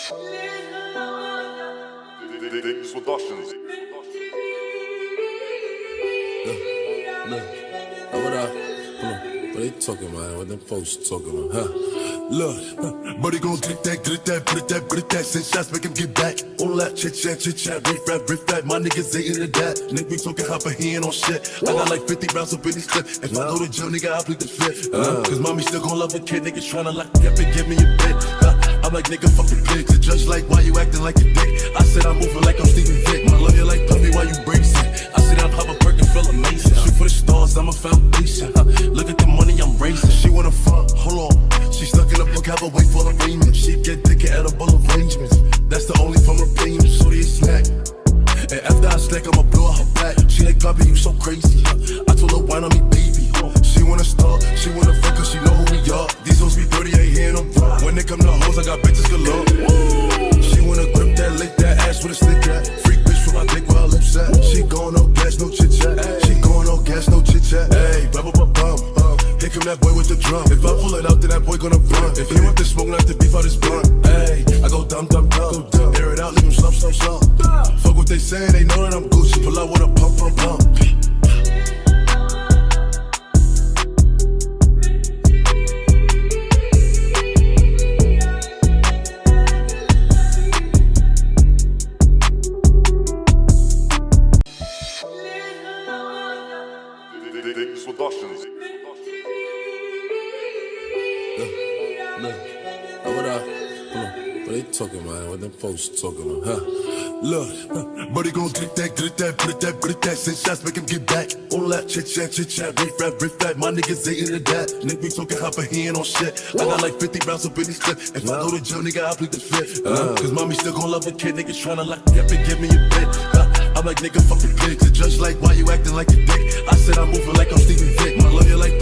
Dicks Productions. Look, what up? Hold on. What they talking about? What them folks talking about? Huh? Look, buddy gon' get that, put it that, send shots, make him get back. All that chit chat, riff rap, my niggas ain't into that. Nigga be talking hopper, he ain't on shit. I got like 50 rounds up in his clip. If I go to jail, nigga, I plead the fifth. Cause mommy still gon' love a kid, niggas tryna lock me up and give me a bit. I'm like, nigga, fuck the pigs. The judge like, why you acting like a dick? I said I'm moving like I'm Stephen Vick. My love you like puppy, why you bracing? I said I'm Pop a Perk and feel amazing. Shoot for the stars, I'm a foundation. Look at the money I'm raising. She wanna fuck, hold on. She stuck in a book, have a wait for the payment. She get thick at edible arrangements. That's the only form of payment. So they snack. And after I snack, I'ma blow her back. She like, Poppy, you so crazy. I told her, wine on me, baby. She wanna start, she wanna fuck, cause she know who we are. These hoes be 30, ain't hearing them. When they come to hoes, I got bitches galore. She wanna grip that, lick that ass with a stick at. Freak bitch from my dick where her lips at. She going no gas, no chit chat. She going no gas, no chit chat. Hey, bum. Here come that boy with the drum. If I pull it out, then that boy gonna run. If he want the smoke, not the beef out his blunt. Hey, I go dumb. Air it out, leave him slump. Fuck what they saying, they know that I'm Gucci. Pull out with a pump. Dicks Productions. Look, what up? Hold on. What they talking about? What them folks talking about? Huh? Look, buddy gon' get that, put it that, send shots, make him get back. All that chit chat, riff rap, my niggas ain't into that. Nigga be talking hopper, he ain't on shit. I got like 50 rounds up in his clip. If I go to jail, nigga, I plead the fifth. Cause mommy still gon' love a kid, niggas tryna lock me up and give me a bit. I'm like, nigga, fuck the pigs. The judge like, why you acting like a dick? I said I'm moving like I'm Stephen Vick. My love you like